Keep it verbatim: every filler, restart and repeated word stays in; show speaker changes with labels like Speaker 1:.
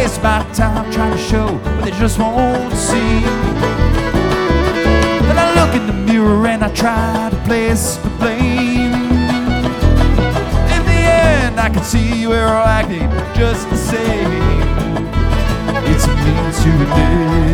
Speaker 1: waste my time trying to show what they just won't see. Then I look in the mirror and I try to place the blame. In the end I can see we're all acting just the same. It's a means to an end.